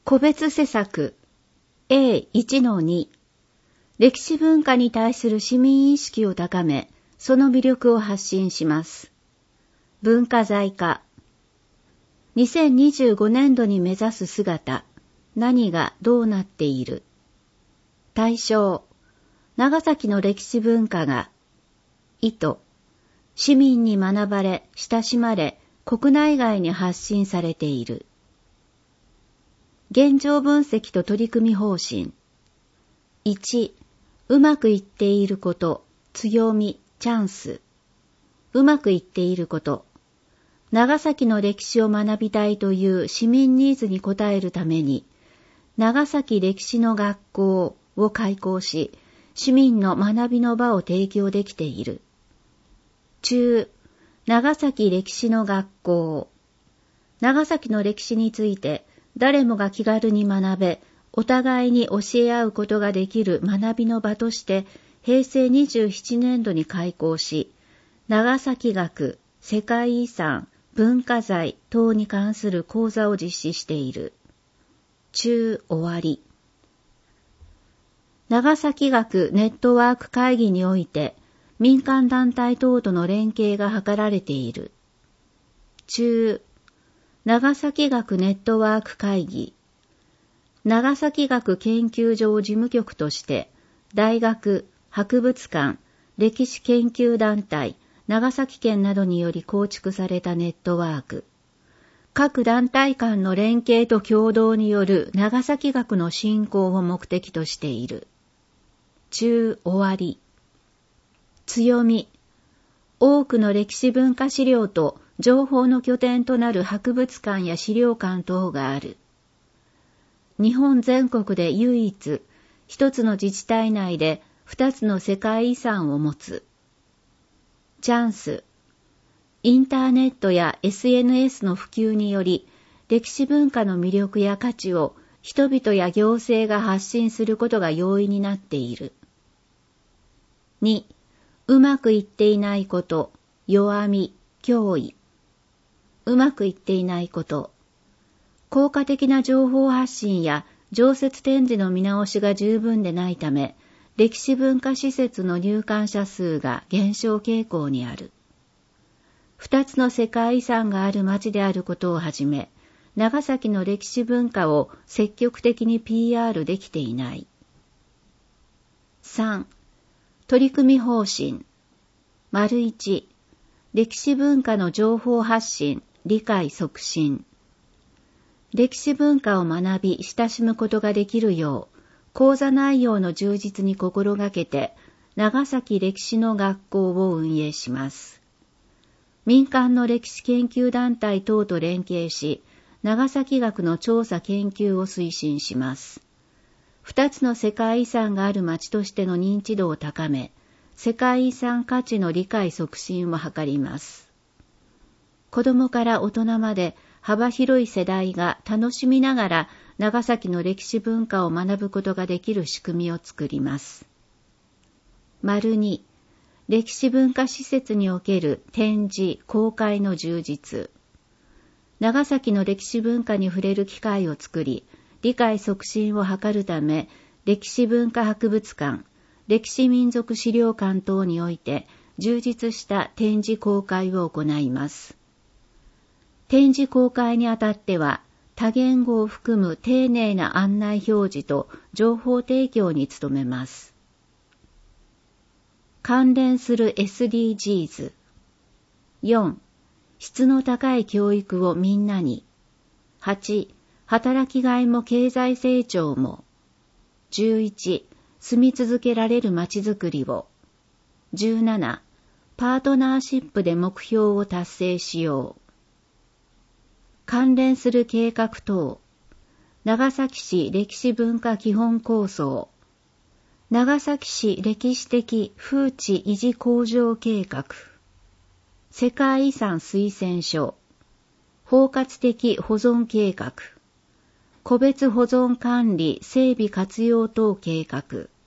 個別施策 A1-2 歴史文化に対する市民意識を高め、その魅力を発信します。文化財化2025年度に目指す姿、何がどうなっている。対象、長崎の歴史文化が、意図、市民に学ばれ、親しまれ、国内外に発信されている。現状分析と取り組み方針。1、うまくいっていること、強み、チャンス。うまくいっていること。長崎の歴史を学びたいという市民ニーズに応えるために、長崎歴史の学校を開校し、市民の学びの場を提供できている。中、長崎歴史の学校。長崎の歴史について誰もが気軽に学べ、お互いに教え合うことができる学びの場として平成27年度に開校し、長崎学、世界遺産、文化財等に関する講座を実施している。中終わり。長崎学ネットワーク会議において民間団体等との連携が図られている。中、長崎学ネットワーク会議。長崎学研究所事務局として、大学、博物館、歴史研究団体、長崎県などにより構築されたネットワーク。各団体間の連携と協働による長崎学の振興を目的としている。中終わり。強み。多くの歴史文化資料と情報の拠点となる博物館や資料館等がある。日本全国で唯一、一つの自治体内で二つの世界遺産を持つ。チャンス。インターネットや SNS の普及により、歴史文化の魅力や価値を人々や行政が発信することが容易になっている。2、うまくいっていないこと、弱み、脅威。うまくいっていないこと。効果的な情報発信や常設展示の見直しが十分でないため、歴史文化施設の入館者数が減少傾向にある。二つの世界遺産がある町であることをはじめ、長崎の歴史文化を積極的に PR できていない。3、取り組み方針。1、歴史文化の情報発信、理解促進。歴史文化を学び、親しむことができるよう、講座内容の充実に心がけて、長崎歴史の学校を運営します。民間の歴史研究団体等と連携し、長崎学の調査研究を推進します。二つの世界遺産がある町としての認知度を高め、世界遺産価値の理解促進を図ります。子どもから大人まで幅広い世代が楽しみながら長崎の歴史文化を学ぶことができる仕組みを作ります。2、歴史文化施設における展示・公開の充実。長崎の歴史文化に触れる機会を作り、理解促進を図るため、歴史文化博物館、歴史民族資料館等において充実した展示公開を行います。展示公開にあたっては、多言語を含む丁寧な案内表示と情報提供に努めます。関連する SDGs。4、質の高い教育をみんなに。8、働きがいも経済成長も。11、住み続けられるまちづくりを。17、パートナーシップで目標を達成しよう。関連する計画等。長崎市歴史文化基本構想。長崎市歴史的風致維持向上計画。世界遺産推薦書。包括的保存計画。個別保存管理整備活用等計画。